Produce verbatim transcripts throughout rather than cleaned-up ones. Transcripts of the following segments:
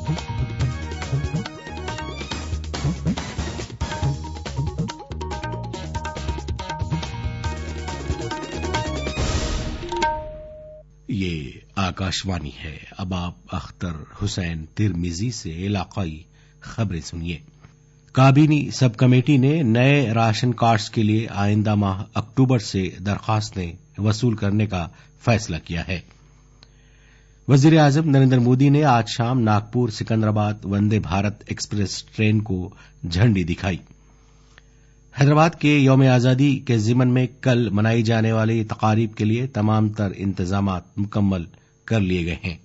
یہ آکاشوانی ہے۔ اب آپ اختر حسین ترمیزی سے علاقائی خبریں سنیے۔ کابینی سب کمیٹی نے نئے راشن کارڈز کے لیے آئندہ ماہ اکتوبر سے درخواستیں وصول کرنے کا فیصلہ کیا ہے۔ وزیر اعظم نریندر مودی نے آج شام ناگپور سکندرآباد وندے بھارت ایکسپریس ٹرین کو جھنڈی دکھائی۔ حیدرآباد کے یوم آزادی کے ضمن میں کل منائی جانے والی تقاریب کے لیے تمام تر انتظامات مکمل کر لیے گئے ہیں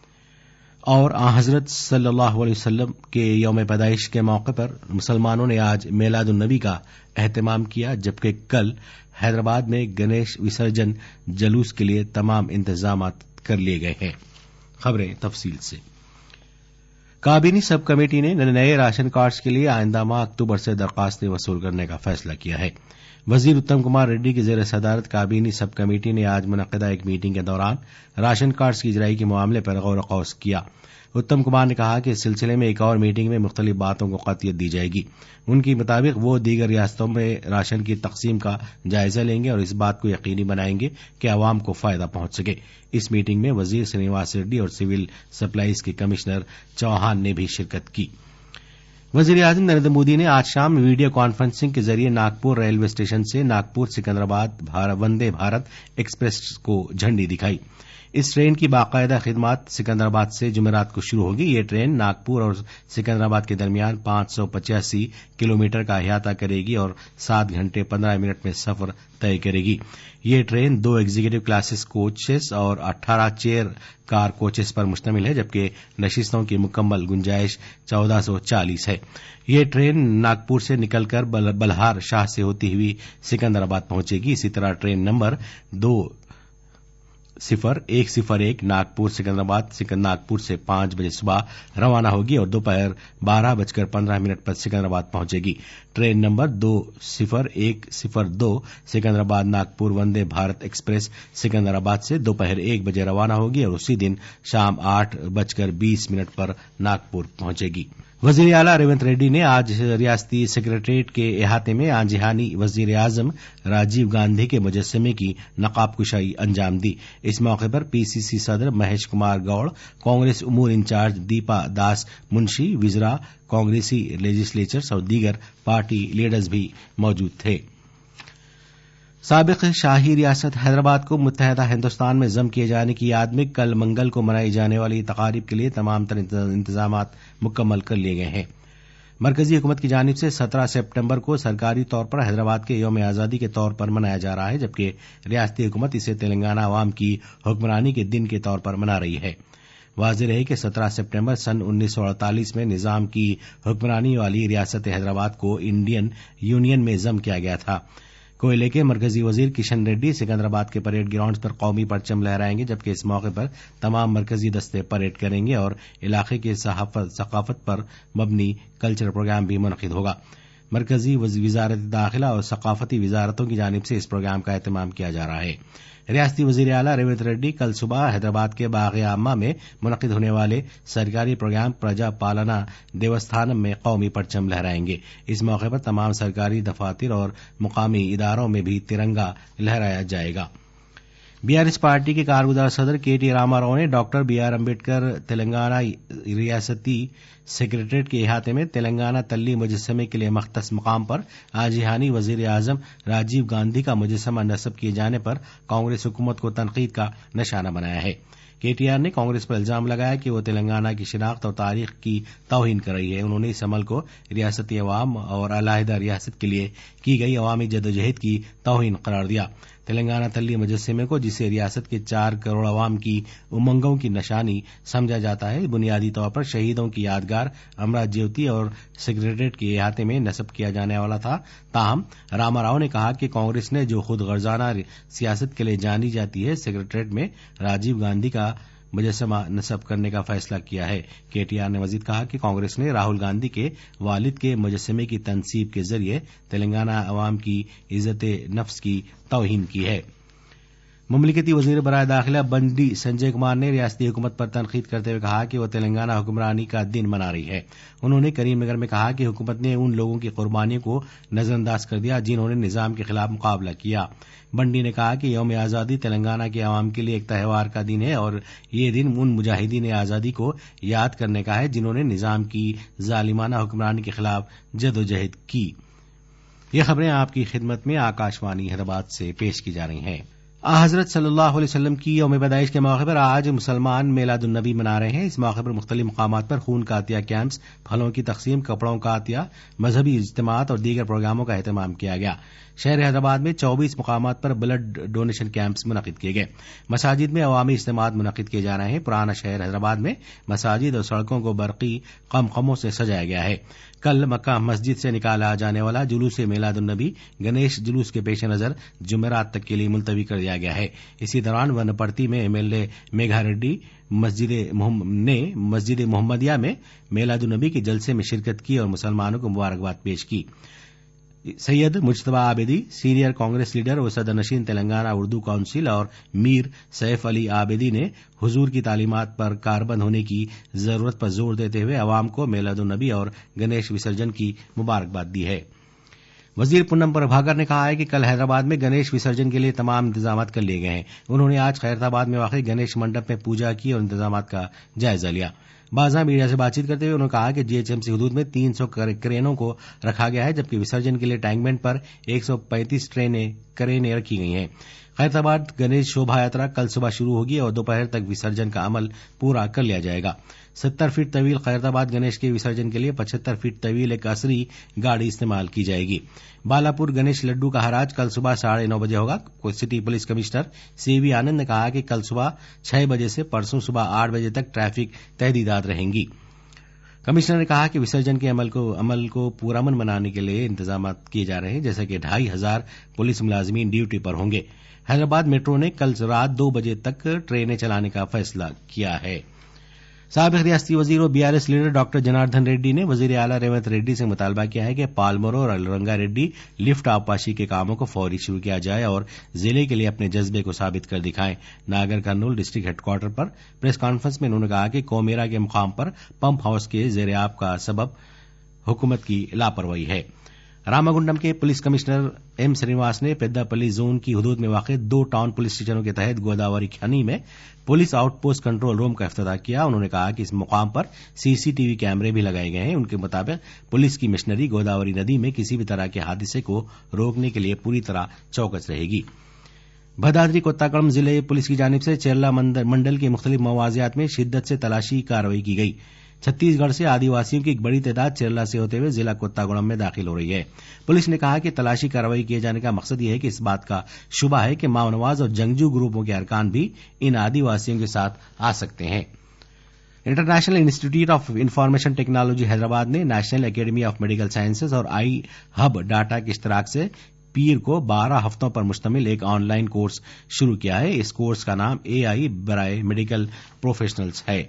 اور آن حضرت صلی اللہ علیہ وسلم کے یوم پیدائش کے موقع پر مسلمانوں نے آج میلاد النبی کا اہتمام کیا، جبکہ کل حیدرآباد میں گنیش وسرجن جلوس کے لیے تمام انتظامات کر لیے گئے ہیں۔ خبریں تفصیل سے۔ کابینی سب کمیٹی نے نئے راشن کارڈز کے لیے آئندہ ماہ اکتوبر سے درخواستیں وصول کرنے کا فیصلہ کیا ہے۔ وزیر اتم کمار ریڈی کی زیر صدارت کابینی سب کمیٹی نے آج منعقدہ ایک میٹنگ کے دوران راشن کارڈز کی اجرائی کے معاملے پر غور و خوض کیا۔ اتم کمار نے کہا کہ اس سلسلے میں ایک اور میٹنگ میں مختلف باتوں کو قطعیت دی جائے گی۔ ان کے مطابق وہ دیگر ریاستوں میں راشن کی تقسیم کا جائزہ لیں گے اور اس بات کو یقینی بنائیں گے کہ عوام کو فائدہ پہنچ سکے۔ اس میٹنگ میں وزیر سرینواس ریڈی اور سول سپلائز کے کمشنر چوہان نے بھی شرکت کی۔ وزیر اعظم نریندر مودی نے آج شام ویڈیو کانفرنسنگ کے ذریعے ناگپور ریلوے اسٹیشن سے ناگپور سکندرآباد وندے بھارت ایکسپریس کو جھنڈی دکھائی۔ اس ٹرین کی باقاعدہ خدمات سکندرآباد سے جمعرات کو شروع ہوگی۔ یہ ٹرین ناگپور اور سکندرآباد کے درمیان پانچ سو پچاسی کلومیٹر کا احاطہ کرے گی اور سات گھنٹے پندرہ منٹ میں سفر طے کرے گی۔ یہ ٹرین دو ایگزیکٹو کلاسز کوچز اور اٹھارہ چیئر کار کوچز پر مشتمل ہے، جبکہ نشستوں کی مکمل گنجائش چودہ سو چالیس ہے۔ یہ ٹرین ناگپور سے نکل کر بلہار شاہ سے ہوتی ہوئی سکندرآباد پہنچے گی۔ اسی طرح ٹرین نمبر دو صفر ایک صفر ایک ناگپور سکندرآباد ناگپور سے پانچ بجے صبح روانہ ہوگی اور دوپہر بارہ بج کر پندرہ منٹ پر سکندرآباد پہنچے گی۔ ٹرین نمبر دو صفر ایک صفر دو سکندرآباد ناگپور وندے بھارت ایکسپریس سکندرآباد سے دوپہر ایک بجے روانہ ہوگی اور اسی دن شام آٹھ بج کر بیس منٹ پر ناگپور پہنچے گی۔ وزیر اعلیٰ ریونت ریڈی نے آج ریاستی سیکریٹریٹ کے احاطے میں آنجہانی وزیر اعظم راجیو گاندھی کے مجسمے کی نقاب کشائی انجام دی۔ اس موقع پر پی سی سی صدر مہیش کمار گوڑ، کانگریس امور انچارج دیپا داس منشی، وزراء، کانگریسی لیجسلیچرز اور دیگر پارٹی لیڈرز بھی موجود تھے۔ سابق شاہی ریاست حیدرآباد کو متحدہ ہندوستان میں ضم کیے جانے کی یاد میں کل منگل کو منائی جانے والی تقاریب کے لیے تمام تر انتظامات مکمل کر لیے گئے ہیں۔ مرکزی حکومت کی جانب سے سترہ سپٹمبر کو سرکاری طور پر حیدرآباد کے یوم آزادی کے طور پر منایا جا رہا ہے، جبکہ ریاستی حکومت اسے تلنگانہ عوام کی حکمرانی کے دن کے طور پر منا رہی ہے۔ واضح رہے کہ سترہ سپٹمبر سن انیس سو اڑتالیس میں نظام کی حکمرانی والی ریاست حیدرآباد کو انڈین یونین میں ضم کیا گیا تھا۔ کوئلے کے مرکزی وزیر کشن ریڈی سکندرآباد کے پریڈ گراؤنڈز پر قومی پرچم لہرائیں گے، جبکہ اس موقع پر تمام مرکزی دستے پریڈ کریں گے اور علاقے کے ثقافت پر مبنی کلچرل پروگرام بھی منعقد ہوگا۔ مرکزی وزارت داخلہ اور ثقافتی وزارتوں کی جانب سے اس پروگرام کا اہتمام کیا جا رہا ہے۔ ریاستی وزیر اعلیٰ ریونت ریڈی کل صبح حیدرآباد کے باغ عامہ میں منعقد ہونے والے سرکاری پروگرام پرجا پالنا دیوستھانم میں قومی پرچم لہرائیں گے۔ اس موقع پر تمام سرکاری دفاتر اور مقامی اداروں میں بھی ترنگا لہرایا جائے گا۔ بی آر ایس پارٹی کے کارگزار صدر کے ٹی راما راؤ نے doctor B R Ambedkar Telangana ریاستی سیکریٹریٹ کے احاطے میں تلنگانہ تلی مجسمے کے لیے مختص مقام پر آنجہانی وزیر اعظم راجیو گاندھی کا مجسمہ نصب کیے جانے پر کانگریس حکومت کو تنقید کا نشانہ بنایا ہے۔ کے ٹی آر نے کانگریس پر الزام لگایا کہ وہ تلنگانہ کی شناخت اور تاریخ کی توہین کر رہی ہے۔ انہوں نے اس عمل کو ریاستی عوام اور علیحدہ ریاست کے لیے کی گئی عوامی جدوجہد کی توہین قرار دیا۔ تلنگانہ تلی مجسمے کو، جسے ریاست کے چار کروڑ عوام کی امنگوں کی نشانی سمجھا جاتا ہے، بنیادی طور پر شہیدوں کی یادگار امرت جیوتی اور سیکریٹریٹ کے احاطے میں نصب کیا جانے والا تھا۔ تاہم راما راؤ نے کہا کہ کانگریس نے جو خود غرضانہ سیاست کے لیے جانی جاتی ہے، سیکریٹریٹ میں راجیو گاندھی کا مجسمہ نصب کرنے کا فیصلہ کیا ہے۔ کے ٹی آر نے مزید کہا کہ کانگریس نے راہل گاندھی کے والد کے مجسمے کی تنصیب کے ذریعے تلنگانہ عوام کی عزت نفس کی توہین کی ہے۔ مملکتی وزیر برائے داخلہ بنڈی سنجے کمار نے ریاستی حکومت پر تنقید کرتے ہوئے کہا کہ وہ تلنگانہ حکمرانی کا دن منا رہی ہے. انہوں نے کریم نگر میں کہا کہ حکومت نے ان لوگوں کی قربانیوں کو نظر انداز کر دیا جنہوں نے نظام کے خلاف مقابلہ کیا. بنڈی نے کہا کہ یوم آزادی تلنگانہ کے عوام کے لیے ایک تہوار کا دن ہے اور یہ دن ان مجاہدین آزادی کو یاد کرنے کا ہے جنہوں نے نظام کی ظالمانہ حکمرانی کے خلاف جدوجہد کی. یہ خبریں آپ کی خدمت میں آکاشوانی حیدرآباد سے پیش کی جا رہی ہیں. حضرت صلی اللہ علیہ وسلم کی یوم پیدائش کے موقع پر آج مسلمان میلاد النبی منا رہے ہیں. اس موقع پر مختلف مقامات پر خون کا عطیہ کیمپس، پھلوں کی تقسیم، کپڑوں کا عطیہ، مذہبی اجتماعات اور دیگر پروگراموں کا اہتمام کیا گیا. شہر حیدرآباد میں چوبیس مقامات پر بلڈ ڈونیشن کیمپس منعقد کیے گئے. مساجد میں عوامی اجتماعات منعقد کیے جا رہے ہیں. پرانا شہر حیدرآباد میں مساجد اور سڑکوں کو برقی قمقموں سے سجایا گیا ہے. کل مکہ مسجد سے نکالا جانے والا جلوس میلاد النبی گنیش جلوس کے پیش نظر جمعرات تک کے لیے ملتوی کر دیا گیا ہے. اسی دوران ونپرتی میں M L A Megha Reddy مسجد نے مسجد محمدیہ میں میلاد النبی کے جلسے میں شرکت کی اور مسلمانوں کو مبارکباد پیش کی. Syed Mujtaba Abidi senior Congress leader و صدر نشین تلنگانہ اردو کونسل اور میر سیف علی عابدی نے حضور کی تعلیمات پر کاربند ہونے کی ضرورت پر زور دیتے ہوئے عوام کو میلاد النبی اور گنیش وسرجن کی مبارکباد دی ہے. وزیر پونم پربھاکر نے کہا ہے کہ کل حیدرآباد میں گنیش وسرجن کے لیے تمام انتظامات کر لیے گئے ہیں. انہوں نے آج خیرتآباد میں واقع گنیش منڈپ میں پوجا کی اور انتظامات کا جائزہ لیا. بازاں میڈیا سے بات چیت کرتے ہوئے انہوں نے کہا کہ جی ایچ ایم سی حدود میں تین سو کرینوں کو رکھا گیا ہے جبکہ وسرجن کے لیے ٹینکمنٹ پر ایک سو پینتیس کرینیں رکھی گئی ہیں. خیرتآباد گنیش شوبھا یاترا کل صبح شروع ہوگی اور دوپہر تک وسرجن کا عمل پورا کر لیا جائے گا. ستر فٹ طویل خیرتآباد گنیش کے وسرجن کے لیے پچہتر فٹ طویل ایک عصری گاڑی استعمال کی جائے گی. بالاپور گنیش لڈو کا حراج کل صبح ساڑھے نو بجے ہوگا. City police commissioner C V Anand نے کہا کہ کل صبح چھ بجے سے پرسوں صبح آٹھ بجے تک ٹریفک تحدیدات رہیں گی. کمشنر نے کہا کہ وسرجن کے عمل کو عمل کو پرامن بنانے کے لیے انتظامات کیے جا رہے ہیں جیسے کہ ڈھائی ہزار پولیس ملازمین ڈیوٹی پر ہوں گے. حیدرآباد میٹرو نے کل رات دو بجے تک ٹرینیں چلانے کا فیصلہ کیا ہے. سابق ریاستی وزیر و B R S leader doctor Janardhan Reddy نے وزیر اعلیٰ ریونت ریڈی سے مطالبہ کیا ہے کہ پالمرو اور الرنگا ریڈی لفٹ آبپاشی کے کاموں کو فوری شروع کیا جائے اور ضلع کے لیے اپنے جذبے کو ثابت کر دکھائیں. Nagar Kurnool district headquarter پر پریس کانفرنس میں انہوں نے کہا کہ کومیرا کے مقام پر پمپ ہاؤس کے زیر آب کا سبب حکومت کی لاپرواہی ہے. راماگنڈم کے پولیس کمشنر ایم سرینواس نے پیداپلی زون کی حدود میں واقع دو ٹاؤن پولیس اسٹیشنوں کے تحت گوداوری کھنی میں police outpost control room کا افتتاح کیا. انہوں نے کہا کہ اس مقام پر سی سی ٹی وی کیمرے بھی لگائے گئے ہیں. ان کے مطابق پولیس کی مشنری گوداوری ندی میں کسی بھی طرح کے حادثے کو روکنے کے لیے پوری طرح چوکس رہے گی. بھدادری کوتاکڑم ضلع پولیس کی جانب سے چیرلا منڈل کے مختلف مواضعات میں شدت سے تلاشی کارروائی کی گئی. چھتیس گڑھ سے آدی واسیوں کی ایک بڑی تعداد چیرلا سے ہوتے ہوئے ضلع کوتاگڑم میں داخل ہو رہی ہے. پولیس نے کہا کہ تلاشی کارروائی کیے جانے کا مقصد یہ ہے کہ اس بات کا شبہ ہے کہ ماؤ نواز اور جنگجو گروپوں کے ارکان بھی ان آدی واسیوں کے ساتھ آ سکتے ہیں. International institute of information technology Hyderabad نے national academy of medical sciences اور آئی ہب ڈاٹا کے اشتراک سے پیر کو بارہ ہفتوں پر مشتمل ایک آن لائن کورس شروع کیا ہے. اس کورس کا نام اے آئی برائے میڈیکل پروفیشنلز ہے.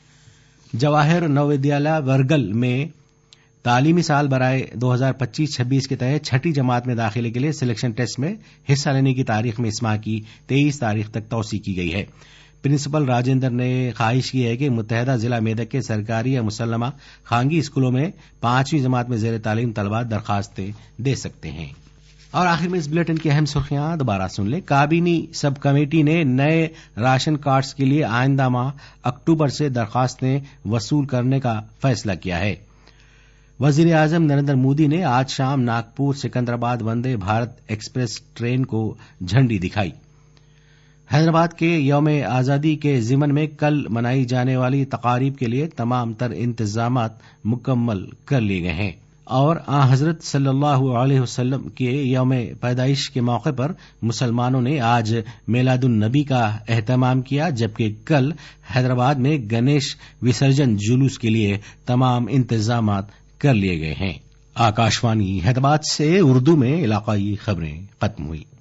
جواہر نوودیالیہ ورگل میں تعلیمی سال برائے دو ہزار پچیس چھبیس کے تحت چھٹی جماعت میں داخلے کے لیے سلیکشن ٹیسٹ میں حصہ لینے کی تاریخ میں اس ماہ کی تیئیس تاریخ تک توسیع کی گئی ہے. پرنسپل راجندر نے خواہش کی ہے کہ متحدہ ضلع میدک کے سرکاری یا مسلمہ خانگی اسکولوں میں پانچویں جماعت میں زیر تعلیم طلباء درخواستیں دے سکتے ہیں. اور آخر میں اس بلیٹن کی اہم سرخیاں دوبارہ سن لیں. کابینی سب کمیٹی نے نئے راشن کارڈز کے لیے آئندہ ماہ اکتوبر سے درخواستیں وصول کرنے کا فیصلہ کیا ہے. وزیر اعظم نریندر مودی نے آج شام ناگپور سکندرآباد وندے بھارت ایکسپریس ٹرین کو جھنڈی دکھائی. حیدرآباد کے یوم آزادی کے ضمن میں کل منائی جانے والی تقاریب کے لیے تمام تر انتظامات مکمل کر لیے گئے ہیں. اور آن حضرت صلی اللہ علیہ وسلم کے یوم پیدائش کے موقع پر مسلمانوں نے آج میلاد النبی کا اہتمام کیا جبکہ کل حیدرآباد میں گنیش وسرجن جلوس کے لیے تمام انتظامات کر لیے گئے ہیں. آکاشوانی حیدرآباد سے اردو میں علاقائی خبریں ختم ہوئی.